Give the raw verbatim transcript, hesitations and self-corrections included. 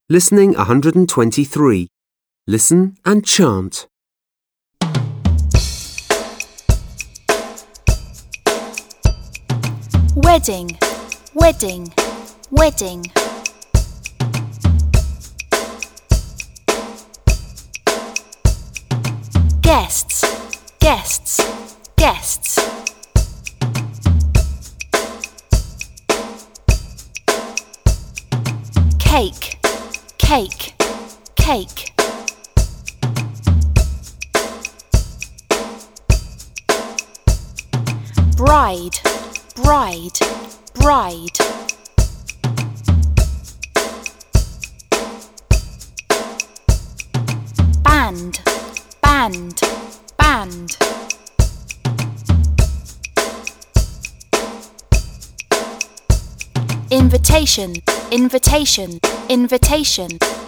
Listening one hundred twenty-three. Listen and chant. Wedding, wedding, wedding. Guests, guests, guests. Cake, cake, cake. Bride, bride, bride. Band, band, band. Invitation, invitation, invitation.